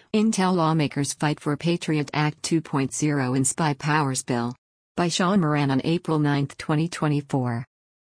Intel lawmakers fight for Patriot Act 2.0 and Spy Powers Bill. By Sean Moran on April 9, 2024.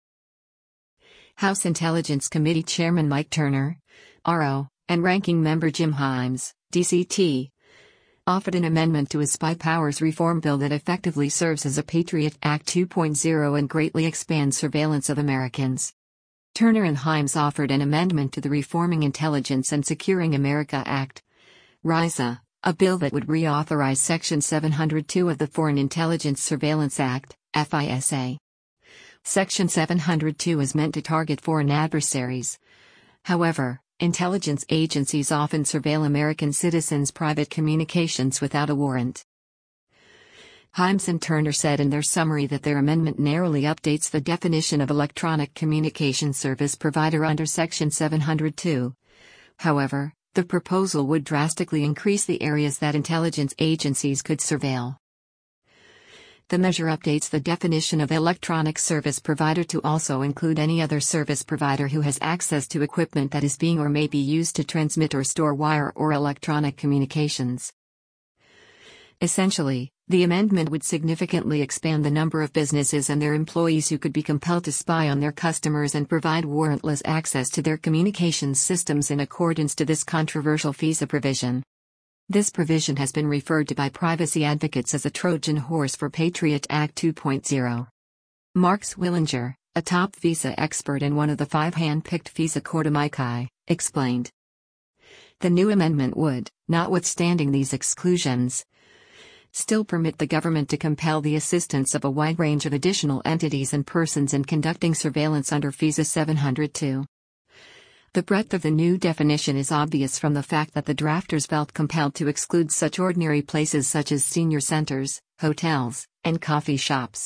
House Intelligence Committee Chairman Mike Turner, RO, and Ranking Member Jim Himes, DCT, offered an amendment to a Spy Powers Reform Bill that effectively serves as a Patriot Act 2.0 and greatly expands surveillance of Americans. Turner and Himes offered an amendment to the Reforming Intelligence and Securing America Act, RISA, a bill that would reauthorize Section 702 of the Foreign Intelligence Surveillance Act, FISA. Section 702 is meant to target foreign adversaries. However, intelligence agencies often surveil American citizens' private communications without a warrant. Himes and Turner said in their summary that their amendment narrowly updates the definition of electronic communication service provider under Section 702. However, the proposal would drastically increase the areas that intelligence agencies could surveil. The measure updates the definition of electronic service provider to also include any other service provider who has access to equipment that is being or may be used to transmit or store wire or electronic communications. Essentially, the amendment would significantly expand the number of businesses and their employees who could be compelled to spy on their customers and provide warrantless access to their communications systems in accordance to this controversial FISA provision. This provision has been referred to by privacy advocates as a Trojan horse for Patriot Act 2.0. Mark Zwillinger, a top FISA expert and one of the 5 hand-picked FISA court-amici, explained. The new amendment would, notwithstanding these exclusions, still permit the government to compel the assistance of a wide range of additional entities and persons in conducting surveillance under FISA 702. The breadth of the new definition is obvious from the fact that the drafters felt compelled to exclude such ordinary places such as senior centers, hotels, and coffee shops.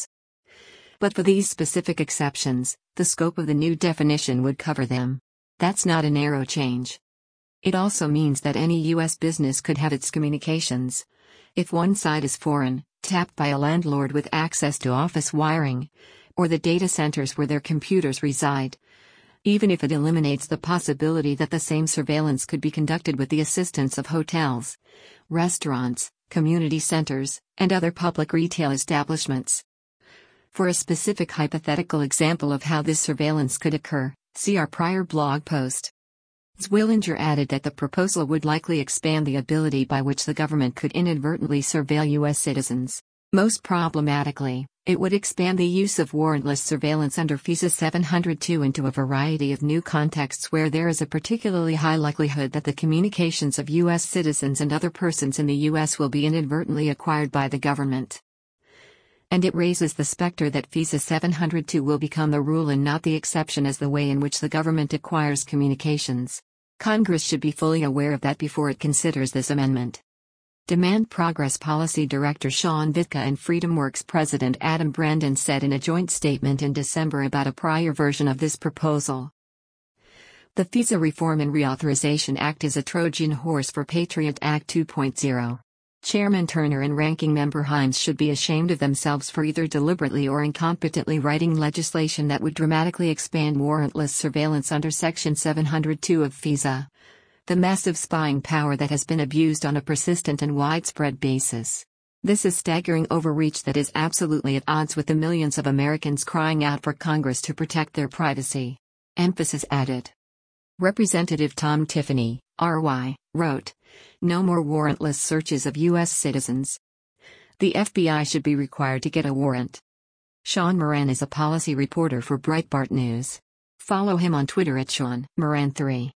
But for these specific exceptions, the scope of the new definition would cover them. That's not a narrow change. It also means that any U.S. business could have its communications, if one site is foreign, tapped by a landlord with access to office wiring, or the data centers where their computers reside, even if it eliminates the possibility that the same surveillance could be conducted with the assistance of hotels, restaurants, community centers, and other public retail establishments. For a specific hypothetical example of how this surveillance could occur, see our prior blog post. Zwillinger added that the proposal would likely expand the ability by which the government could inadvertently surveil U.S. citizens. Most problematically, it would expand the use of warrantless surveillance under FISA 702 into a variety of new contexts where there is a particularly high likelihood that the communications of U.S. citizens and other persons in the U.S. will be inadvertently acquired by the government. And it raises the specter that FISA 702 will become the rule and not the exception as the way in which the government acquires communications. Congress should be fully aware of that before it considers this amendment. Demand Progress Policy Director Sean Vitka and FreedomWorks President Adam Brandon said in a joint statement in December about a prior version of this proposal. The FISA Reform and Reauthorization Act is a Trojan horse for Patriot Act 2.0. Chairman Turner and Ranking Member Himes should be ashamed of themselves for either deliberately or incompetently writing legislation that would dramatically expand warrantless surveillance under Section 702 of FISA, the massive spying power that has been abused on a persistent and widespread basis. This is staggering overreach that is absolutely at odds with the millions of Americans crying out for Congress to protect their privacy. Emphasis added. Representative Tom Tiffany, RY, wrote, "No more warrantless searches of U.S. citizens. The FBI should be required to get a warrant." Sean Moran is a policy reporter for Breitbart News. Follow him on Twitter at Sean Moran3.